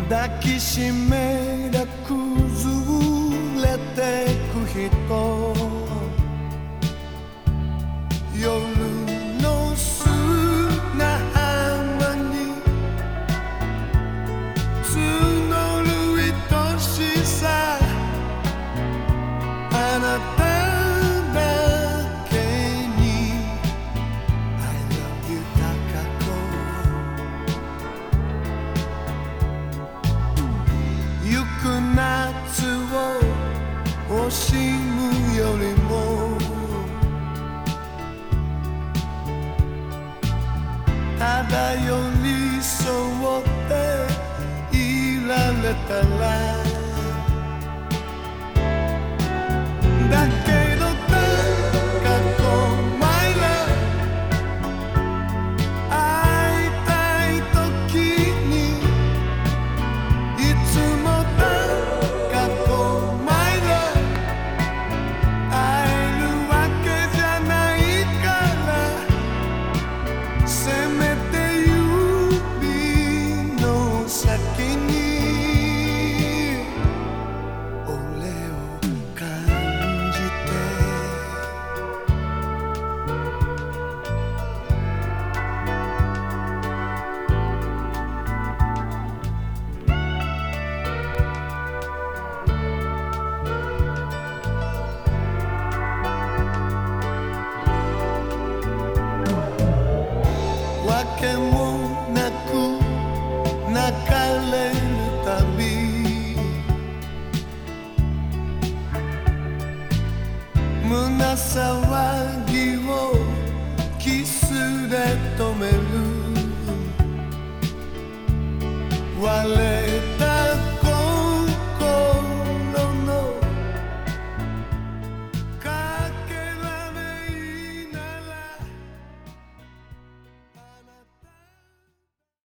抱きしめりゃ崩れてく人、夜の砂浜に募る愛しさ、あなただけに I love you 高子、行く夏を惜しむよりもただ寄り添っていられたら、だけど高子 My love 会いたい時にいつも高子 My love 会えるわけじゃないから、せめて指の先に俺を感じて、わけもなく流れるたび、胸騒ぎをキスで止める、我